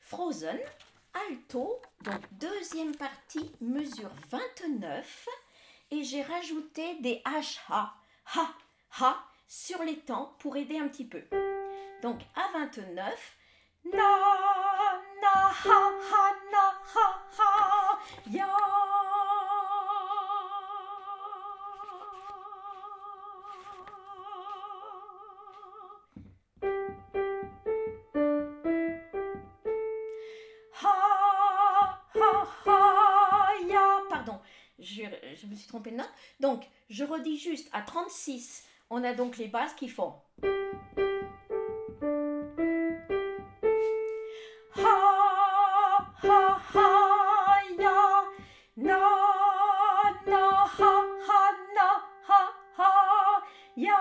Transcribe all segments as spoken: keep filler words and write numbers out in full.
Frozen, alto, donc deuxième partie, mesure vingt-neuf. Et j'ai rajouté des H, ha, ha, ha sur les temps pour aider un petit peu. Donc à vingt-neuf, na, na, ha, ha, na, ha, ha, ya. Ha, ha, ha, ya. Pardon, je, je me suis trompée de note. Donc, je redis juste à trente-six, on a donc les basses qui font. Ha, ha, ha, ya. Na, na, ha, ha, na, ha, ha, ya.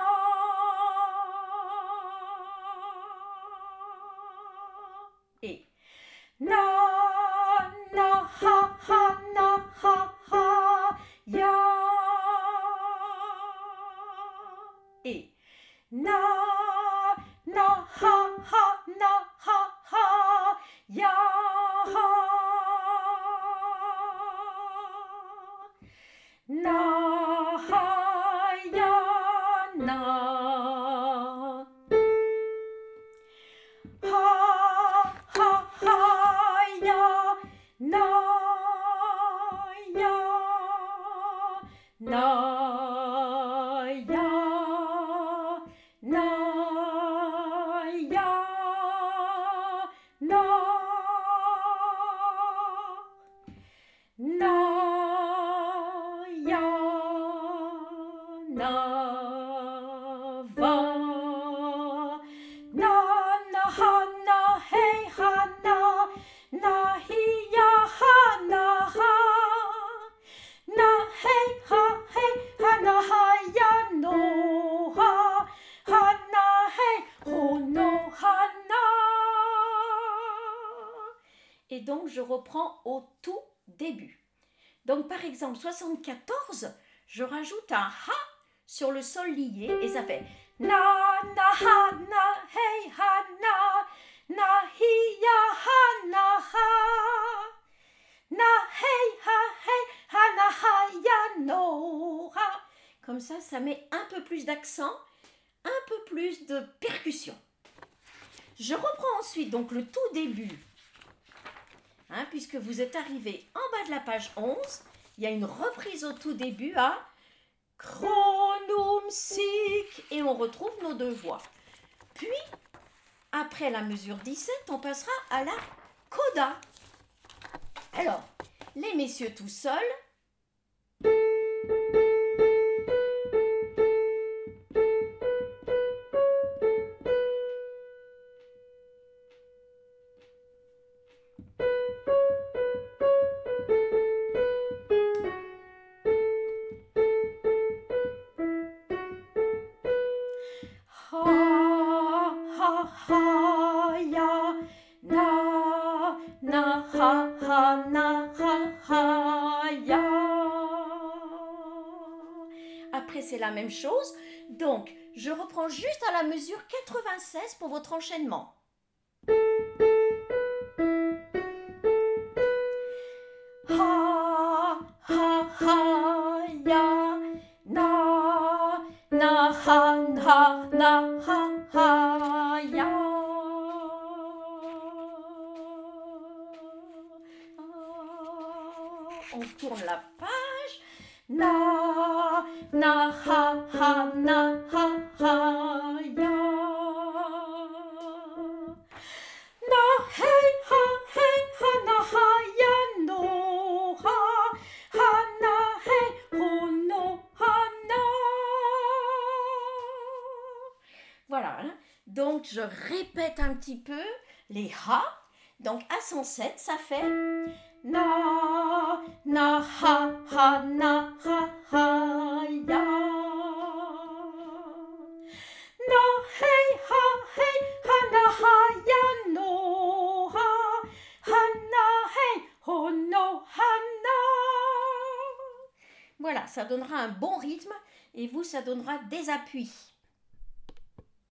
Et na, na, ha, ha, na, ha, ha, ya. Et na, na, ha, ha, na, ha, ha, ya. Na, ha, ya, na. Ha, ha, ha, ya, na, ya, na, ya, na, ya, na, na, ya, na, va. Na, na, ha, na, hey, ha, na, na, hi, ya, ha, na, ha. Na, hey, ha, hey, ha, na, ha, ya, no, ha. Ha, na, hey, ho, no, ha, na. Et donc, je reprends au tout début. Donc, par exemple, soixante-quatorze, je rajoute un ha sur le sol lié et ça fait na, na, ha, na, hey, ha, na, na, hi, ya, ha, na, ha. Na, hey, ha, hey, ha, na, ha, ya, no, ha. Comme ça, ça met un peu plus d'accent, un peu plus de percussion. Je reprends ensuite donc le tout début, hein, puisque vous êtes arrivé en bas de la page onze, il y a une reprise au tout début à Chronum sic et on retrouve nos deux voix. Puis, après la mesure dix-sept, on passera à la coda. Alors, les messieurs tout seuls. Ha, ha, ha, ya, na, na, ha, ha, na, ha, ha, ya. Après, c'est la même chose. Donc, je reprends juste à la mesure quatre-vingt-seize pour votre enchaînement. Ha, ha, ha, ya, na, na, ha, ha, na, ha, ha, ya. On tourne la page. Na, na, ha, ha, na, ha, ha, ya. Na, hey, ha, hey, ha, na, ha, ya, no, ha. Ha, na, hey, ho, no, ha, na. Voilà, hein. Donc je répète un petit peu les ha. Donc à cent sept, ça fait na, na, ha, ha, na, ha, ha, ya. Na, hey, ha, hey, ha, na, ha, ya, no, ha. Ha, na, hey, ho, no, ha, na. Voilà, ça donnera un bon rythme et vous, ça donnera des appuis.